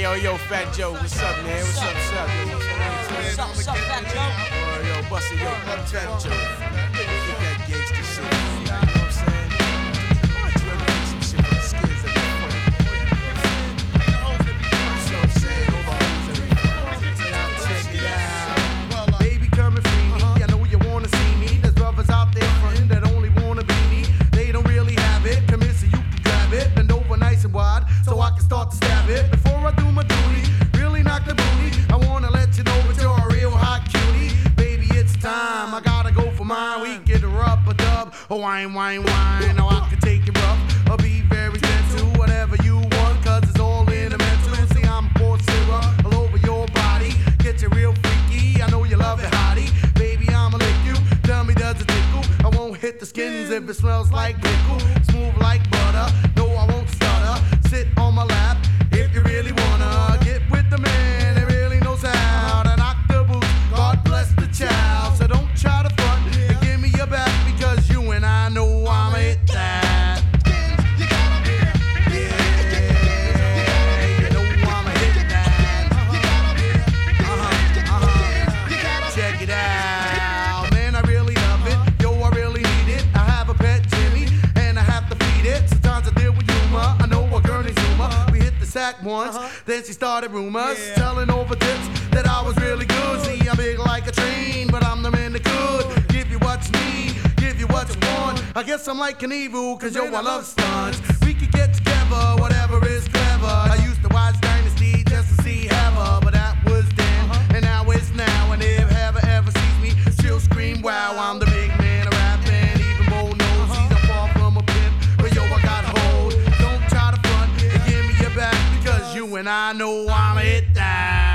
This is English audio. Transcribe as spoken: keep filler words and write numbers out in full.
yo, yo, Fat Joe, what's up, man? What's up, what's up? Yo, What's up, what's up, Fat Joe? Oh, yo, Busta, yo, Fat Joe. Get that gangsta shit, man. You know what I'm saying? I'm trying to get some shit from the skins of the fuck. You know what I'm saying? All the hoes and everything. Check it out. Baby, come and free me. I know you wanna see me. There's brothers out there frontin' that only wanna be me. They don't really have it. Come here so you can grab it. Bend over nice and wide so I can start to stab it. Before I do my duty, really knock the booty. I wanna let you know that you're a real hot cutie. Baby, it's time. I gotta go for mine. We get her up a dub. Oh, wine, wine, wine. Now I can take it rough. I'll be very gentle. Whatever you want, cause it's all in the mental. See, I'm poured syrup all over your body. Get you real freaky. I know you love it, hottie. Baby, I'ma lick you. Tell me, does it tickle? I won't hit the skins if it smells like pickle. Smooth like butter. No, I won't stutter. Sit on my lap if you really wanna. Get with the man that really knows how to knock the boots. God bless the child. So don't try to front and give me your back because you and I know I'ma hit that. Check it out, man, I really love it. Yo, I really need it. I have a pet Jimmy, and I have to feed it. Sometimes I deal with humor. I know a girl named Zuma. We hit the sack once, then she started rumors, Yeah. telling over tips that I was really good. See, I'm big like a train, but I'm the man that could give you what you need, give you what you want. I guess I'm like an evil, cause yo, I love stunts. We could get together, whatever is clever. I used to watch Dynasty just to see Heather, but that was then, and now it's now. And if Heather ever sees me, she'll scream, wow, I'm the big man of rapping. Even Mo knows he's a far from a pimp, but yo, I got hold. Don't try to front and give me your back, because you and I know I'ma hit that.